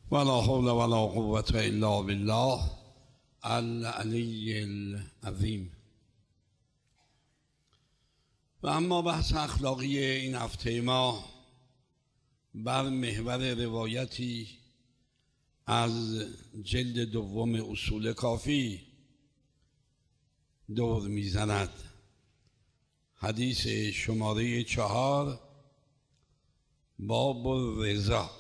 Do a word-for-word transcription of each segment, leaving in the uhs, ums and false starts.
ولا حول ولا قوة الا بالله العلی العظیم. و اما بحث اخلاقی این هفته ما بر محور روایتی از جلد دوم اصول کافی دور میزند. حدیث شماره چهار، باب الرضا.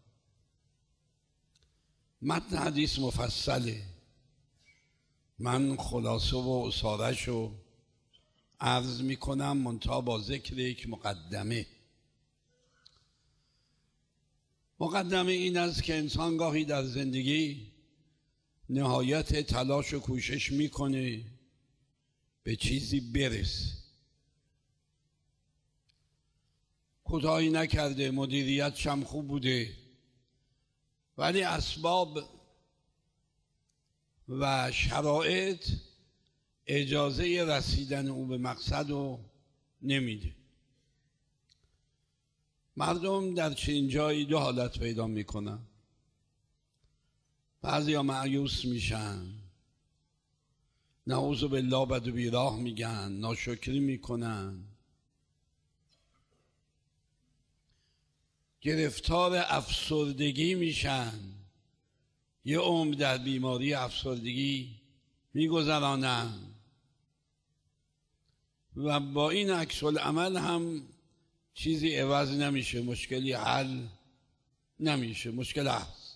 متن حدیث مفصله، من خلاصه و اصارش رو عرض میکنم منتها با ذکر یک مقدمه. مقدمه این است که انسان گاهی در زندگی نهایت تلاش و کوشش میکنه به چیزی برسه، کوتاهی نکرده، مدیریتش هم خوب بوده، ولی اسباب و شرایط اجازه رسیدن او به مقصد رو نمیده. مردم در چنین جایی دو حالت پیدا میکنن. بعضی ها مایوس میشن، نعوذ بالله بد و بیراه میگن، ناشکری میکنن، گرفتار افسردگی میشن، یه عمر در بیماری افسردگی میگذرانن و با این عکس العمل هم چیزی عوض نمیشه، مشکلی حل نمیشه، مشکل هست.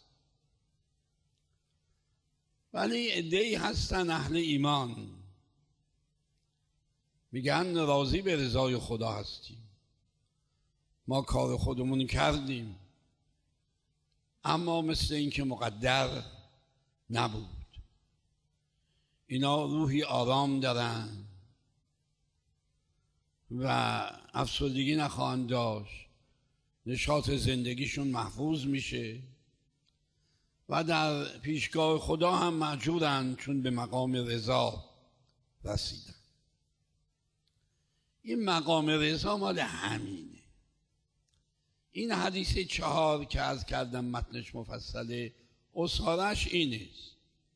ولی عده‌ای هستن اهل ایمان میگن راضی به رضای خدا هستیم، ما کار خودمون کردیم، اما مثل این که مقدر نبود. اینا روحی آرام دارن و افسردگی نخواهند داشت، نشاط زندگیشون محفوظ میشه و در پیشگاه خدا هم مأجورن چون به مقام رضا رسیدن. این مقام رضا مال همینه. این حدیث چهار که عرض کردم متنش مفصله، اصارش اینست: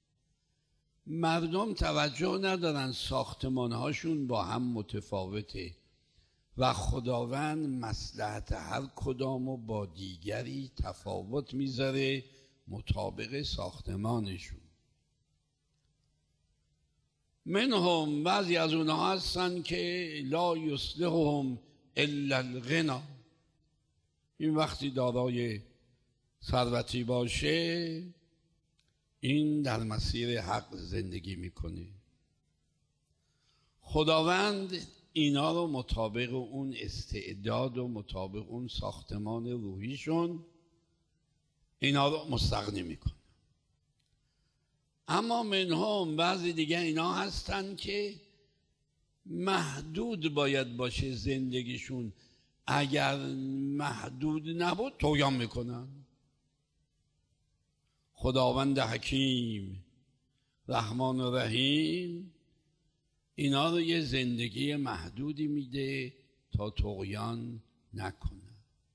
مردم توجه ندارن ساختمانهاشون با هم متفاوته و خداوند مصلحت هر کدامو با دیگری تفاوت میذاره مطابق ساختمانشون. منهم، بعضی از اونها هستن که لا یصلحهم الا الغنا، این وقتی دارای ثروتی باشه این در مسیر حق زندگی میکنه. خداوند اینا رو مطابق اون استعداد و مطابق اون ساختمان روحیشون اینا رو مستغنی میکنه. اما منهم، بعضی دیگه اینا هستن که محدود باید باشه زندگیشون، اگر محدود نبود طغیان میکنن. خداوند حکیم رحمان و رحیم اینا رو یه زندگی محدودی میده تا طغیان نکنن.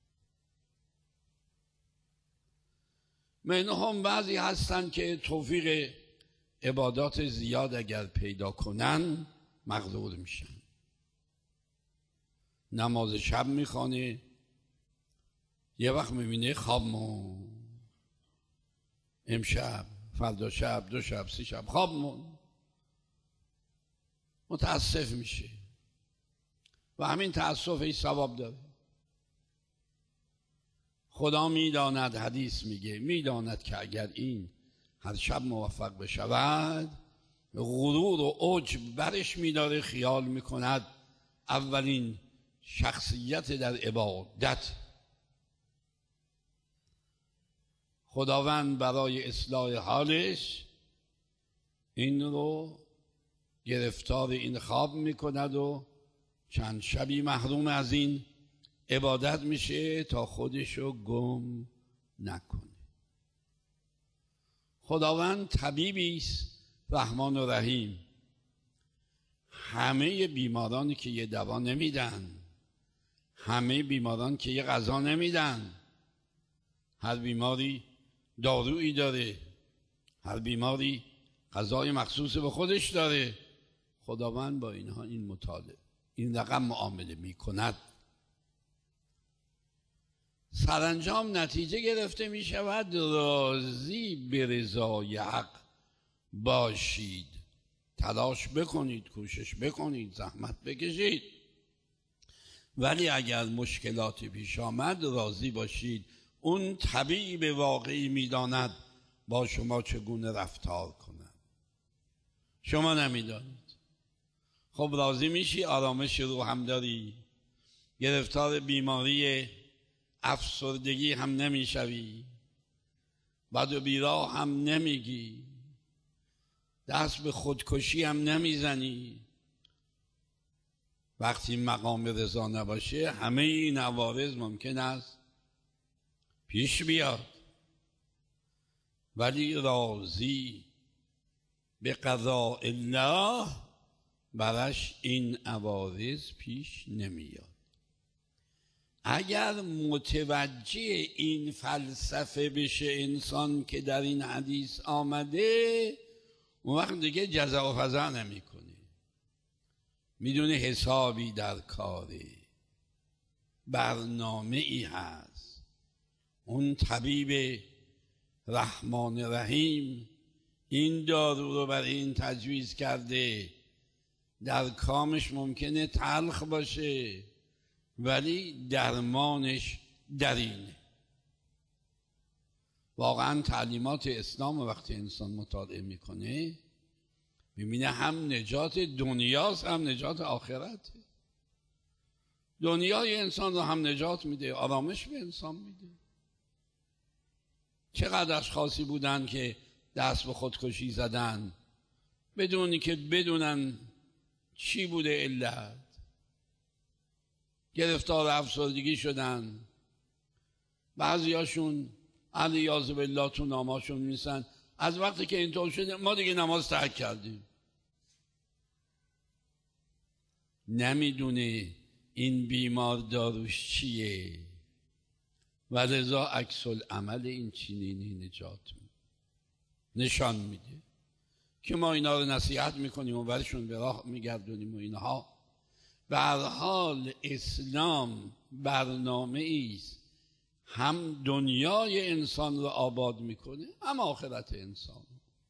منهم، بعضی هستن که توفیق عبادات زیاد اگر پیدا کنن مغرور میشن. نماز شب میخوانه، یه وقت میبینه خواب مون، امشب، فردا شب، دو شب، سه شب خواب مون، متاسف میشه و همین تاسف ای ثواب داره. خدا میداند، حدیث میگه میداند که اگر این هر شب موفق بشود غرور و عجب برش میداره، خیال میکند اولین شخصیت در عبادت. خداوند برای اصلاح حالش این رو گرفتار این خواب میکند و چند شبی محروم از این عبادت میشه تا خودشو گم نکنه. خداوند طبیبی است رحمان و رحیم. همه بیمارانی که یه دوا نمیدن، همه بیماران که یه غذا نمیدن، هر بیماری دارویی داره، هر بیماری غذای مخصوص به خودش داره. خداوند با اینها این مطالعه این رقم معامله می کند. سرانجام نتیجه گرفته می شود راضی به رضای حق باشید، تلاش بکنید، کوشش بکنید، زحمت بکشید، ولی اگر مشکلات پیش آمد راضی باشید. اون طبیب واقعی می داند با شما چگونه رفتار کند، شما نمیدانید. خب راضی میشی، آرامش رو هم داری، گرفتار بیماری افسردگی هم نمیشوی، بد و بیراه هم نمیگی، دست به خودکشی هم نمیزنی. وقتی مقام رضا نباشه همه این عوارض ممکن است پیش بیاد، ولی راضی به قضاء الله برش این عوارض پیش نمیاد. اگر متوجه این فلسفه بشه انسان که در این حدیث آمده، اون وقت دیگه جزع و فضع نمی کنه، میدونه حسابی در کاره، برنامه ای هست. اون طبیب رحمان رحیم این دارو رو برای این تجویز کرده، در کامش ممکنه تلخ باشه ولی درمانش در اینه. واقعا تعلیمات اسلام وقتی انسان مطالعه میکنه میبینه هم نجات دنیاست هم نجات آخرته. دنیای انسان رو هم نجات میده، آرامش به انسان میده. چقدر اشخاصی بودن که دست به خودکشی زدن بدونی که بدونن چی بوده علت، گرفتار افسردگی شدن. بعضی هاشون علیاذ بالله تو ناماشون میسن از وقتی که اینطور شده ما دیگه نماز ترک کردیم. نمیدونه این بیمار داروش چیه و لذا عکس العمل این چنینی نجات میده، نشان میده که ما اینا رو نصیحت میکنیم و برشون به راه میگردونیم و اینها. به هر حال اسلام برنامه است هم دنیای انسان رو آباد میکنه هم آخرت انسان،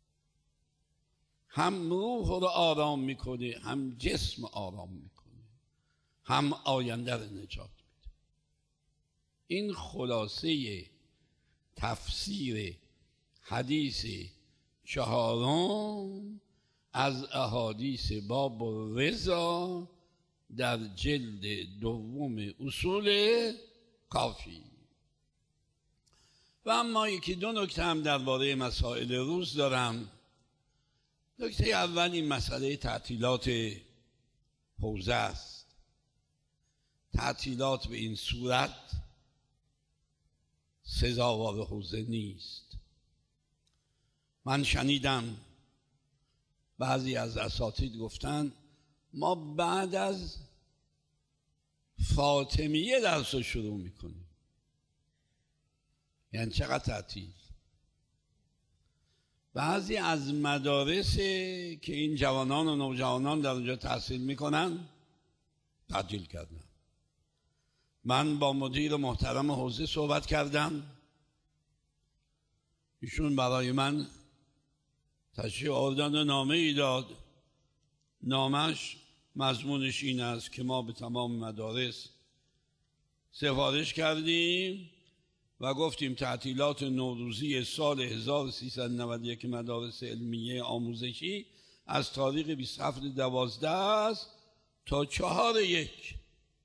هم روح رو آرام میکنه هم جسم آرام میکنه، هم آینده رو نجات میده. این خلاصه تفسیر حدیث چهارم از احادیث باب الرضا در جلد دوم اصول کافی. و اما یکی دو نکته هم درباره مسائل روز دارم. نکته اول این مسئله تعطیلات حوزه است. تعطیلات به این صورت سزاوار حوزه نیست. من شنیدم بعضی از اساتید گفتن ما بعد از فاطمیه درس رو شروع میکنیم. یعنی چقدر تعطیل؟ بعضی از مدارس که این جوانان و نوجوانان در اونجا تحصیل میکنن تعطیل کردن. من با مدیر محترم حوزه صحبت کردم، ایشون برای من تشریح آوردن و نامه ای داد. نامش مضمونش این است که ما به تمام مدارس سفارش کردیم و گفتیم تعطیلات نوروزی سال هزار و سیصد و نود و یک مدارس علمیه آموزشی از تاریخ بیست و هفت دوازده است تا چهار یک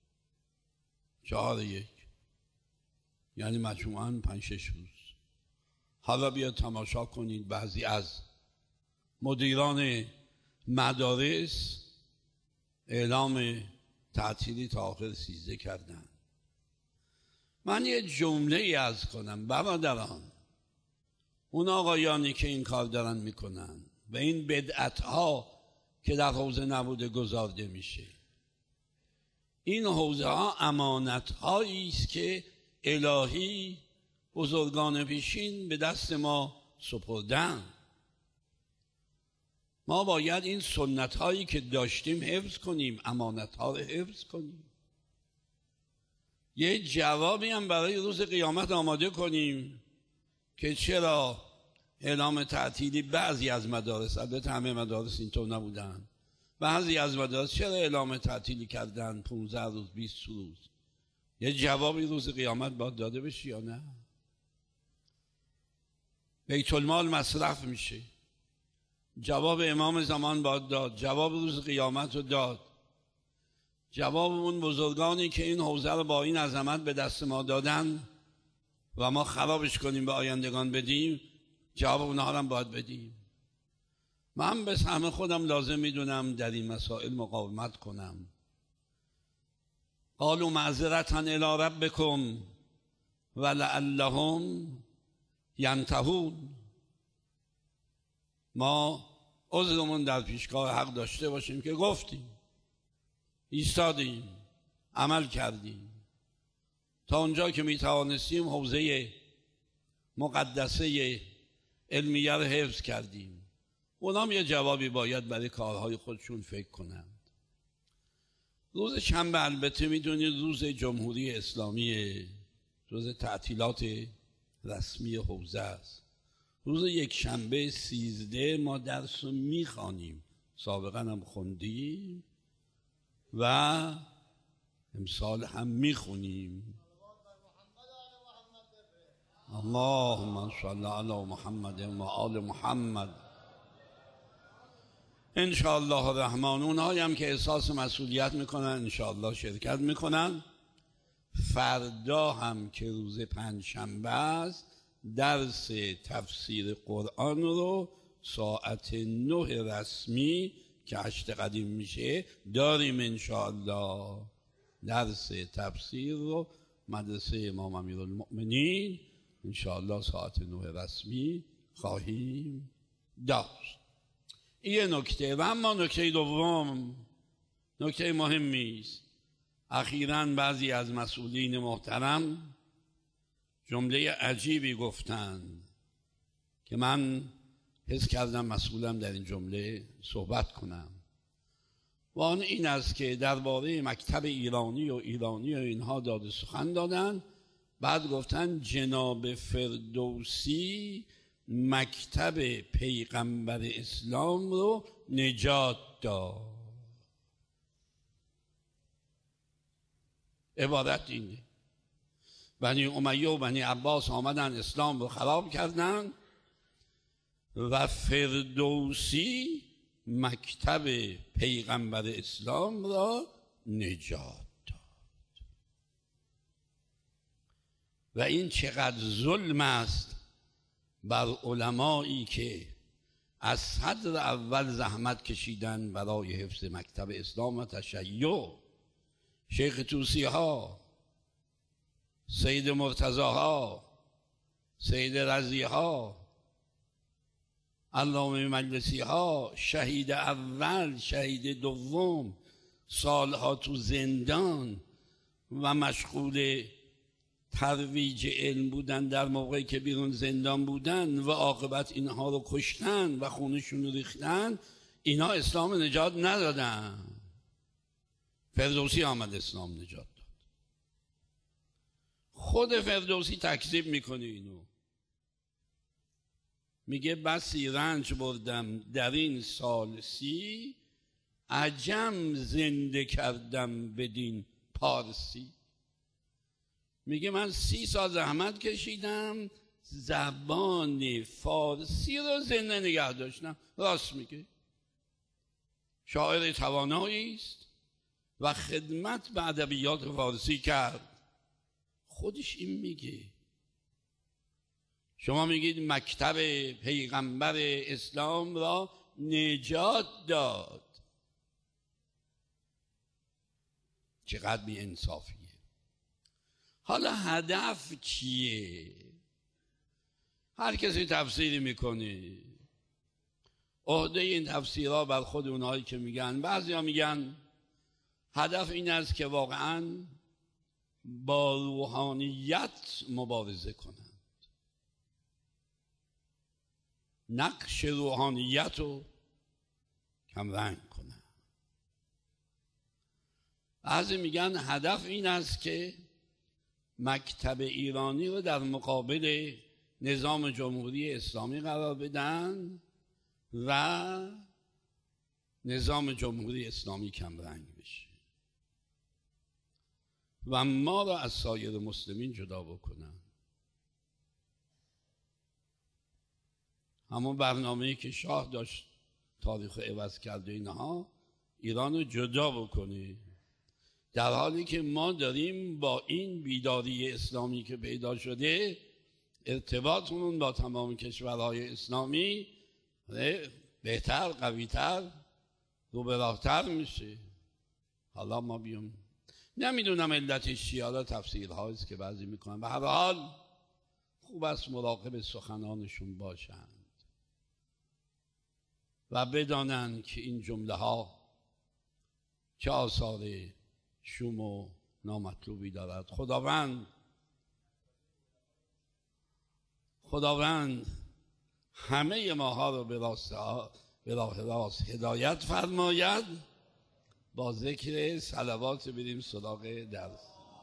چهار یک یعنی مجموعاً پنج شش روز. حالا بیا تماشا کنید بعضی از مدیران مدارس اعلام تعطیلی تا آخر سیزده کردن. من یه جمله ای عرض کنم برادران، اون آقایانی که این کار دارن میکنن و این بدعت ها که در حوزه نبوده گذارده میشه، این حوزه ها امانت هایی است که الهی بزرگان پیشین به دست ما سپردن. ما باید این سنت هایی که داشتیم حفظ کنیم، امانت ها رو حفظ کنیم. یه جوابی هم برای روز قیامت آماده کنیم که چرا اعلام تعطیلی بعضی از مدارس، البته همه مدارس اینطور نبودن، بعضی از مدارس چرا اعلام تعطیلی کردن پانزده روز بیست روز؟ یه جوابی روز قیامت باید داده بشه یا نه؟ بیت المال مصرف میشه، جواب امام زمان باید داد، جواب روز قیامت رو داد، جواب اون بزرگانی که این حوزه رو با این عظمت به دست ما دادن و ما خرابش کنیم به آیندگان بدیم، جواب اونها هم باید بدیم. من به سهم خودم لازم میدونم در این مسائل مقاومت کنم. قالوا معذرة الی ربکم ولعلهم ینتهون. ما عذرمون در پیشگاه حق داشته باشیم که گفتیم، ایستادیم، عمل کردیم، تا اونجا که میتوانستیم حوزه مقدسه علمیه رو حفظ کردیم. اونام یه جوابی باید برای کارهای خودشون فکر کنند. روز شنبه البته میدونید روز جمهوری اسلامی، روز تعطیلات رسمی حوزه است. روز یک شنبه سیزده ما درس رو میخوانیم، سابقا هم خوندیم و امسال هم میخونیم. اللهم صل علی محمد و آل محمد. انشاءالله الرحمن اونهایی هم که احساس مسئولیت میکنن انشاءالله شرکت میکنن. فردا هم که روز پنجشنبه است درس تفسیر قرآن رو ساعت نه رسمی که هشت قدیم میشه داریم انشاءالله. درس تفسیر رو مدرسه امام امیرالمؤمنین انشاءالله ساعت نه رسمی خواهیم داشت. این یه نکته. و اما نکته دوم، نکته مهمی است. اخیراً بعضی از مسئولین محترم جمله عجیبی گفتند که من حس کردم مسئولم در این جمله صحبت کنم و آن این است که درباره مکتب ایرانی و ایرانی و اینها داده سخن دادن. بعد گفتن جناب فردوسی مکتب پیغمبر اسلام رو نجات داد. عبارت اینه. بنی امیه و بنی عباس آمدن اسلام رو خراب کردن و فردوسی مکتب پیغمبر اسلام را نجات داد. و این چقدر ظلم است بر علمایی که از صدر اول زحمت کشیدن برای حفظ مکتب اسلام و تشیع. شیخ طوسی ها، سید مرتضی ها، سید رضی ها، علامه مجلسی ها، شهید اول، شهید دوم، سالها تو زندان و مشغول ترویج علم بودن در موقعی که بیرون زندان بودن و عاقبت اینها رو کشتن و خونشون رو ریختن. اینا اسلام نجات ندادن. فردوسی آمد اسلام نجات داد. خود فردوسی تکذیب میکنه اینو، میگه بسی رنج بردم در این سال سی، عجم زنده کردم بدین پارسی. میگه من سی سال زحمت کشیدم زبان فارسی رو زنده نگه داشتم. راست میگه. شاعر توانایی است و خدمت به ادبیات فارسی کرد. خودش این میگه. شما میگید مکتب پیغمبر اسلام را نجات داد. چقدر بی انصافیه. حالا هدف چیه؟ هر کسی تفسیری میکنه. عهده این تفسیرها بر خود اونهایی که میگن. بعضی ها میگن هدف این است که واقعا با روحانیت مبارزه کنن. نقش روحانیت رو کمرنگ کنن. بعضی میگن هدف این است که مکتب ایرانی رو در مقابل نظام جمهوری اسلامی قرار بدن و نظام جمهوری اسلامی کمرنگ بشه و ما را از سایر مسلمین جدا بکنن. همون برنامه‌ای که شاه داشت تاریخ عوض کرد و اینها، ایران رو جدا بکنه، در حالی که ما داریم با این بیداری اسلامی که پیدا شده ارتباطمون با تمام کشورهای اسلامی بهتر، قویتر، رو به راه‌تر میشه. حالا ما بیام نمیدونم علتش چیه، حالا تفسیرهاییست که بعضی میکنن. به هر حال خوب است مراقب سخنانشون باشند و بدانند که این جمله ها چه آثار شوم و نامطلوبی دارد. خداوند خداوند همه ماها رو به راست به راه راست هدایت فرماید. با ذکر صلوات بریم سراغ درس.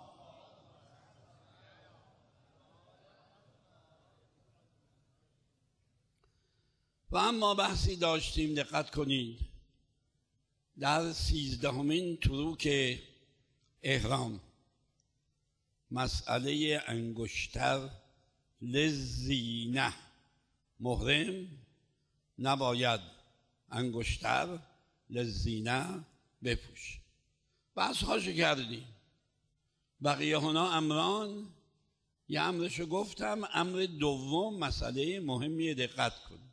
و اما بحثی داشتیم، دقت کنید، در سیزدهمین تروک احرام، مسئله انگشتر لزینه. محرم نباید انگشتر لزینه بپوش. بحث هاشو کردیم. بقیه هنا امران، یه امرشو گفتم. امر دوم مسئله مهمیه، دقت کنید.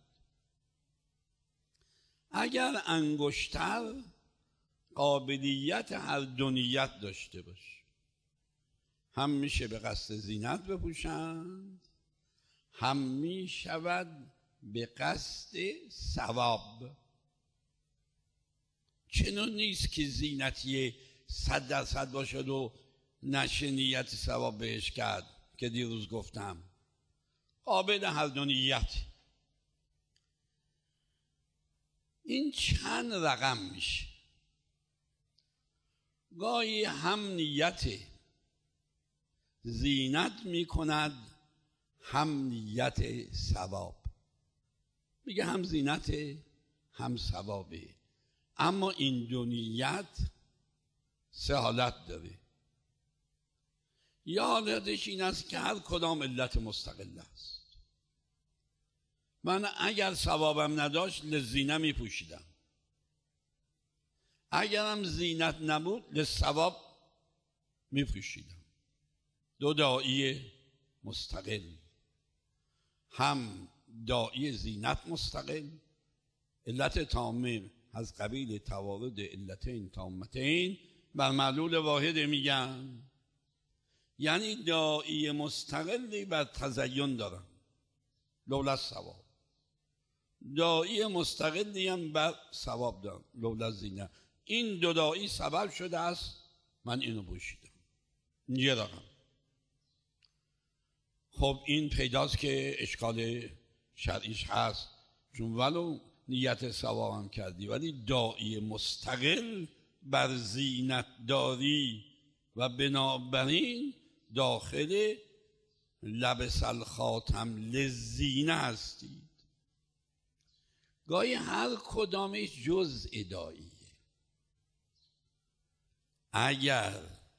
اگر انگشتر قابلیت هر دو نیت داشته باشه، هم میشه به قصد زینت بپوشند، هم میشود به قصد ثواب. چنون نیست که زینتی صد درصد باشد و نشه نیت ثواب بهش کرد که دیروز گفتم. قابل هر دو نیت. این چند رقم میشه. گاهی هم نیت زینت میکند، هم نیت ثواب. میگه هم زینت هم ثوابه. اما این دو نیت سه حالت داره. یا حالتش این است که هر کدام علت مستقل است. من اگر ثوابم نداشت لزینه می پوشیدم، اگرم زینت نبود لثواب می پوشیدم. دو داعی مستقل، هم داعی زینت مستقل، علت تامه از قبیل توارد علتین تامتین بر معلول واحد میگن، یعنی داعی مستقلی بر تزین دارن لولا ثواب، داعی مستقلی هم بر ثواب دارن لولا زینه. این دو داعی سبب شده است من اینو پوشیدم. یه رقم. خب این پیداست که اشکال شرعیش هست، چون ولو نیت ثواب هم کردی ولی داعی مستقل بر زینت داری و بنابراین داخل لبس الخاتم لزینه هستید. گاهی هر کدامش جزء داعیه. اگر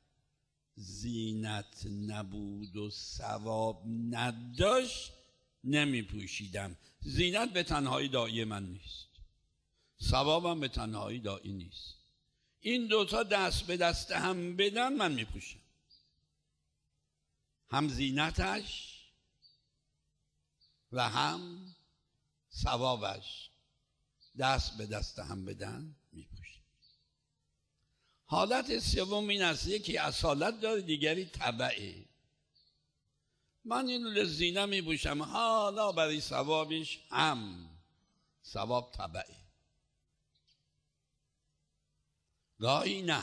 زینت نبود و ثواب نداشت نمی پوشیدم. زینت به تنهایی داعی من نیست، ثوابم به تنهایی داعی نیست. این دوتا دست به دست هم بدن من می پوشم. هم زینتش و هم ثوابش دست به دست هم بدن می پوشم. حالت سوم این است، یکی اصالت داره، دیگری تبعه. من اینو لزینه می پوشم، حالا برای ثوابش هم ثواب تبعه. گاهی نه،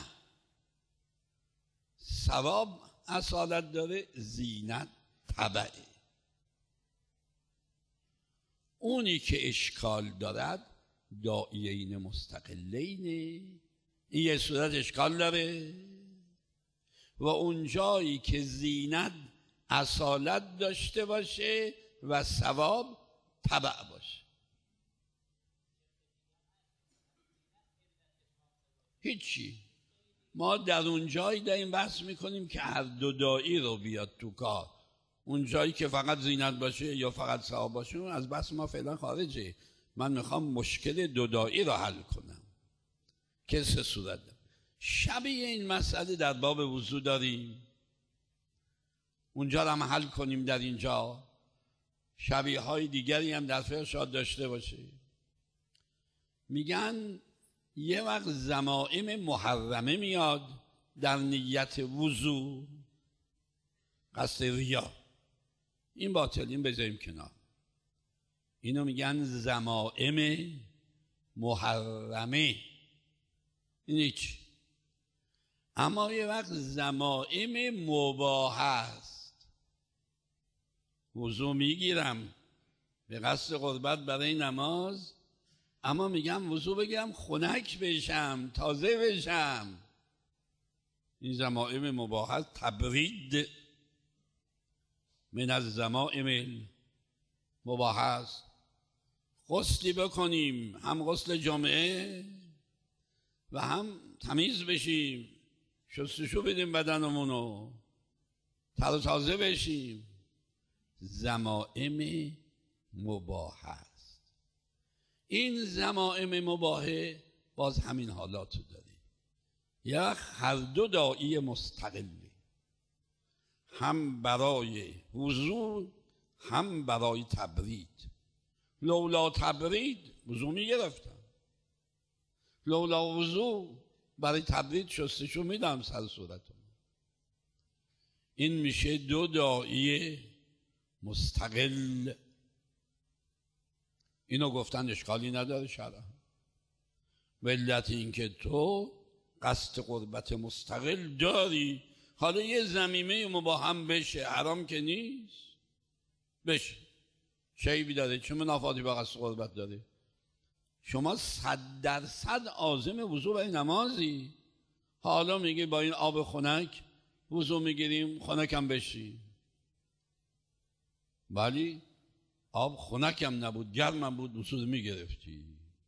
ثواب اصالت داره، زینت تبعه. اونی که اشکال دارد داعیین مستقلینه، این یه صورت اشکال داره. و اون جایی که زینت اصالت داشته باشه و ثواب تبع باشه. هیچی. ما در اون جایی داریم بحث میکنیم که هر دو داعی رو بیاد تو کار. اون جایی که فقط زینت باشه یا فقط ثواب باشه از بحث ما فعلا خارجه. من میخوام مشکل دو داعی رو حل کنم که سه صورت دارم. شبیه این مسئله در باب وضو داریم، اونجا رو هم حل کنیم. در اینجا شبیه های دیگری هم در فقه شاید داشته باشه. میگن یه وقت ضمائم محرمه میاد در نیت وضو، قصد ریا، این باطل، این بذاریم کنار. اینو میگن ضمائم محرمه، این هیچ. اما یه وقت ضمائم مباح است. وضو میگیرم به قصد قربت برای نماز، اما میگم وضو بگیرم خنک بشم، تازه بشم. این ضمائم مباح است. تبرید من از ضمائم مباح است. غسلی بکنیم، هم غسل جمعه و هم تمیز بشیم، شستشو بدیم بدنمونو، تر و تازه بشیم. ضمائم مباح است. این ضمائم مباح باز همین حالاتو داره. یا هر دو داعی مستقلی، هم برای وضو هم برای تبرید. لولا تبرید وضو می گرفتم، لولا وضو برای تبرید شستشو میدم سر صورتم. این میشه دو داعی مستقل. اینو گفتن اشکالی نداره شرعا. علت این که تو قصد قربت مستقل داری، حالا یه ضمیمه مباح هم بشه، حرام که نیست بشه، شیبی داره، چه منافاتی با قصد قربت داره؟ شما صد درصد عازم وضو برای نمازی، حالا میگه با این آب خنک وضو میگیریم خنکم بشیم. ولی آب خنکم نبود، گرمم بود، وضو میگرفتی.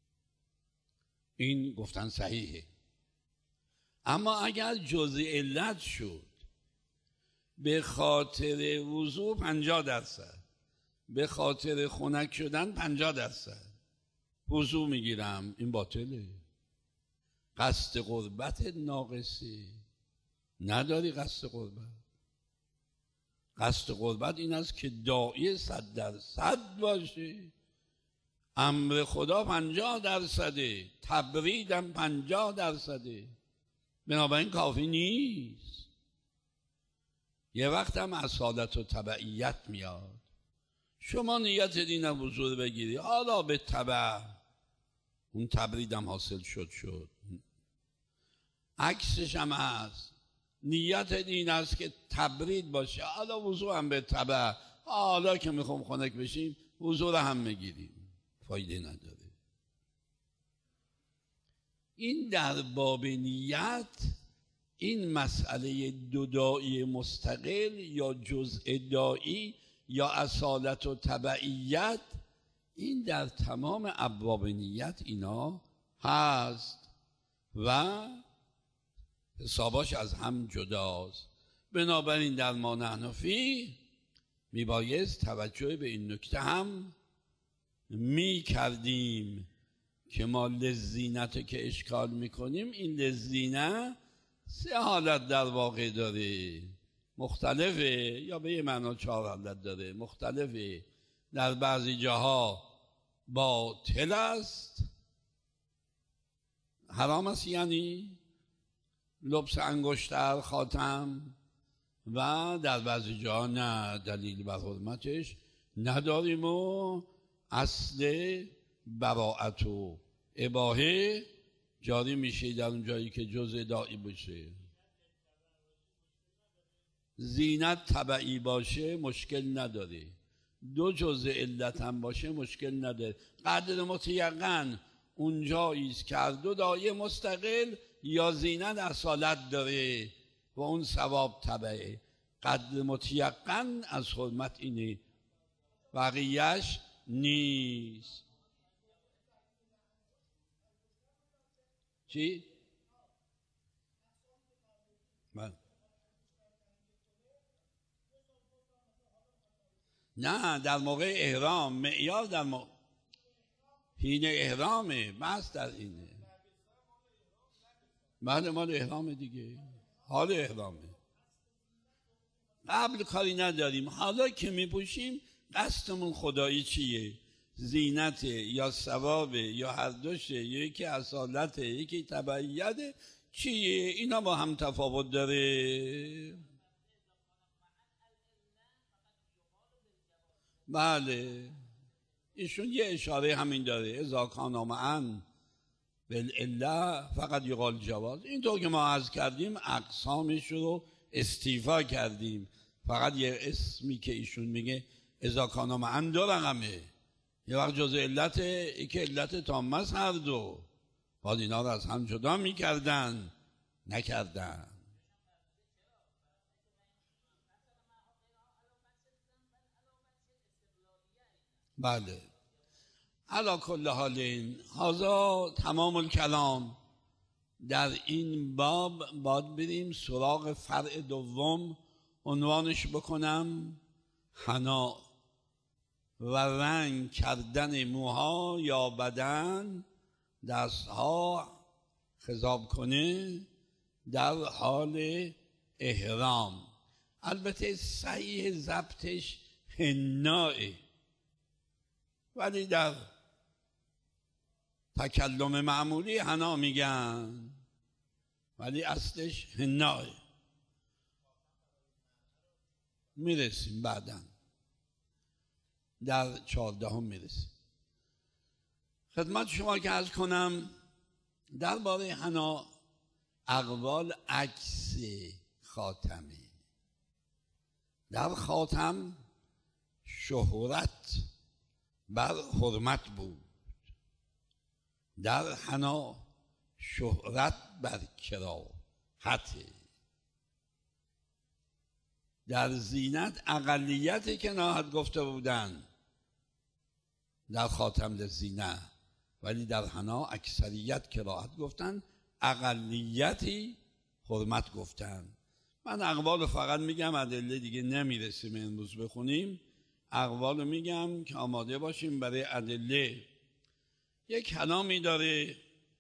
این گفتن صحیحه. اما اگر جزء علت شد، به خاطر وضو پنجاه درصد، به خاطر خنک شدن پنجاه درصد وضو میگیرم، این باطله. قصد قربت ناقصه، نداری قصد قربت. قصد قربت این است که داعی صد درصد باشه. امر خدا پنجاه درصده، تبریدم پنجاه درصده، بنابراین کافی نیست. یه وقت هم اصالت و تبعیت میاد. شما نیت دینم وضو بگیری، حالا به تبع اون تبریدم حاصل شد شد عکسش هم هست. نیت دین است که تبرید باشه، حالا وضو هم به تبع، حالا که میخوام خنک بشیم وضو رو هم میگیریم، فایده نداره. این در باب نیت، این مسئله دو داعی مستقل یا جزء داعی یا اصالت و تبعیت، این در تمام ابواب نیت اینا هست و حساباش از هم جداست. بنابراین در ما نحن فیه میبایست توجه به این نکته هم می کردیم که ما لزینت که اشکال میکنیم، این لزینه سه حالت در واقع داره، مختلفه، یا به یه معنا چهار حالت داره، مختلفه. در بعضی جاها باطل است، حرام است، یعنی لبس انگشتر، خاتم، و در بعضی جاها نه، دلیل بر حرمتش نداریم و اصل براءت و اباحه جاری میشه در اون جایی که جزء داعی باشه. زینت تبعی باشه مشکل نداره، دو جزء علت هم باشه مشکل نداره. قدر متیقن اونجایی است که هر دو دایه مستقل یا زینت اصالت داره و اون ثواب تبعه. قدر متیقن از حرمت اینه، بقیهش نیست. چی؟ من نه، در موقع احرام معیار در موقع حین احرامه، بس در اینه. بله مال احرام دیگه، حال احرامه. قبل کاری نداریم، حالا که میپوشیم قصدمون خدایی چیه؟ زینت یا ثواب یا هر دوشه، یا یکی اصالت یکی تبعیت، چیه؟ اینا با هم تفاوت داره. بله ایشون یه اشاره همین داره، اذا کان معا بالعله فقط یقال جواز. اینطور که ما عرض کردیم اقسامش رو استیفا کردیم، فقط یه اسمی که ایشون میگه اذا کان معا دو رقمه، یه وقت جزء علت ای که علت تامه است هر دو، باید اینا رو از هم جدا میکردن، نکردن. بله علی کل حال هذا تمام الکلام. در این باب باید بریم سراغ فرع دوم، عنوانش بکنم حنا و رنگ کردن موها یا بدن، دستها خضاب کنه در حال احرام. البته صحیح ضبطش حنائه، ولی در تکلم معمولی حنا میگن، ولی اصلش حنائه. میرسیم بعداً در چهاردهم میرسیم. خدمت شما که عرض کنم درباره حنا اقوال عکس خاتمه. در خاتم شهرت بر حرمت بود، در حنا شهرت بر کراهت. در زینت اقلیت کنایت گفته بودن در خاتم در زینت، ولی در حنا اکثریت کراهت گفتن، اقلیتی حرمت گفتن. من اقوال فقط میگم، ادله دیگه نمیرسیم امروز بخونیم، اقوال میگم که آماده باشیم برای ادله. یک کلامی داره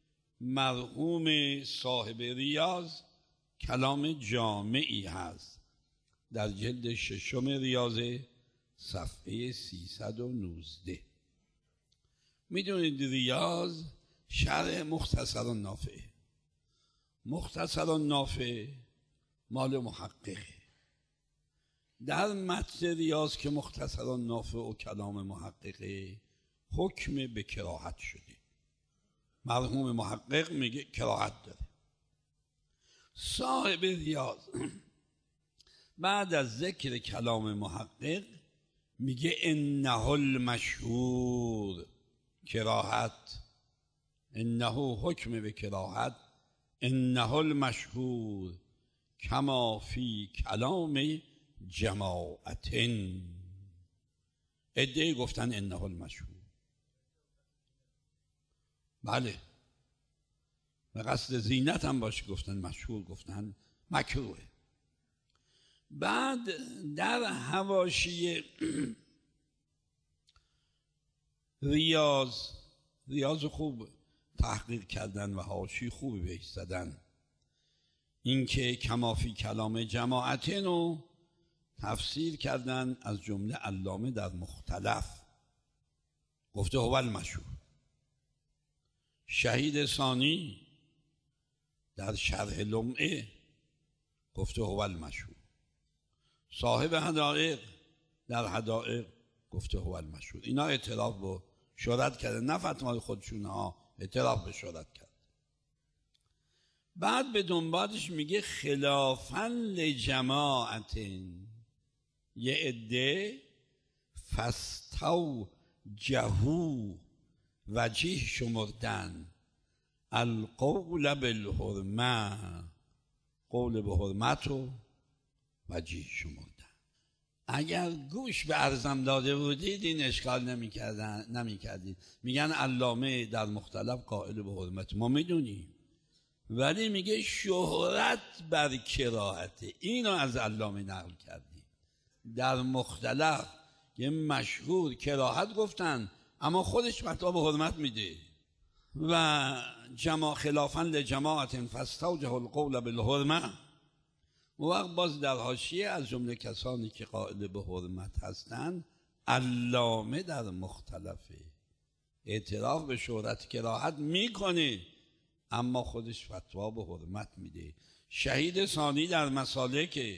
مرحوم صاحب ریاض، کلام جامعی هست در جلد ششم ریاضه صفحه سیصد و نوزده. میدونید ریاض شرح مختصر النافع، مختصر النافع مال محققه. در متن ریاض که مختصر النافع و کلام محققه حکم به کراهت شده، مرحوم محقق میگه کراهت داره. صاحب ریاض بعد از ذکر کلام محقق میگه انه المشهور کراهت، انه حکم به کراهت، انه المشهور کما فی کلام جماعتن. ادعی گفتن انه المشهور، بله به قصد زینت هم باشه گفتن مشهور، گفتن مکروه. بعد در حواشی ریاض، ریاض خوب تحقیق کردن و حواشی خوبی بهش زدن، اینکه کما فی کلام جماعتن رو تفسیر کردن از جمله علامه در مختلف، گفته هو المشهور. شهید ثانی در شرح لمعه گفته هو المشهور. صاحب حدائق در حدائق گفته هو المشهور. اینا اعتراف به شهرت کرده، نه فتوای خودشون ها، اعتراف به شهرت کرد. بعد به دنبالش میگه خلافاً لجماعتن، یه عده فستو جهو وجیه شمردن القول بالحرمه، قول به حرمت و وجیه شمردن. اگر گوش به عرضم داده بودید این اشکال نمی کردن نمی کردید. میگن علامه در مختلف قائل به حرمت، ما میدونیم، ولی میگه شهرت بر کراهت، اینو از علامه نقل کردیم. در مختلف یه مشهور کراهت گفتن اما خودش فتوا به حرمت میده. و جما خلافا لجماعت فاستوجه القول بالحرمه. و وقت باز در حاشیه از جمله کسانی که قائل به حرمت هستند علامه در مختلفه، اعتراف به شهرت کراهت میکنه اما خودش فتوا به حرمت میده. شهید ثانی در مسالک،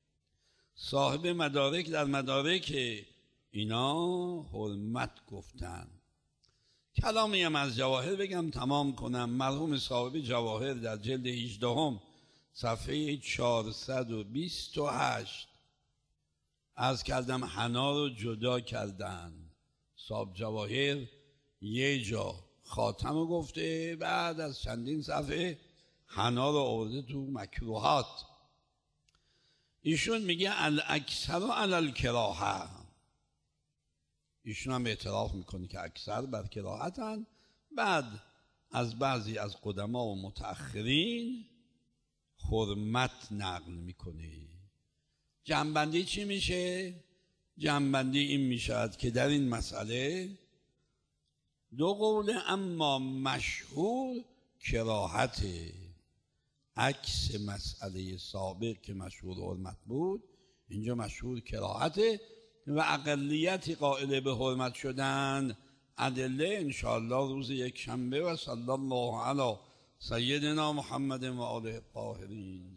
صاحب مدارک در مدارک، اینا حرمت گفتن. کلامی هم از جواهر بگم تمام کنم. مرحوم صاحب جواهر در جلد هجدهم صفحه چهارصد و بیست و هشت از کردم حنا رو جدا کردن. صاحب جواهر یه جا خاتم رو گفته، بعد از چندین صفحه حنا رو آورده تو مکروهات. ایشون میگه الاکثر علی الکراهه، ایشون هم اعتراف میکنه که اکثر بر کراهتن. بعد از بعضی از قدما و متأخرین حرمت نقل میکنه. جمع‌بندی چی میشه؟ جمع‌بندی این میشود که در این مسئله دو قول اما مشهور کراهته، عکس مسئله سابق که مشهور حرمت بود، اینجا مشهور کراهته و اقلیتی قائل به حرمت شدن. ادله انشاءالله روز یک شنبه. و صلی الله علی سیدنا محمد و آله الطاهرین.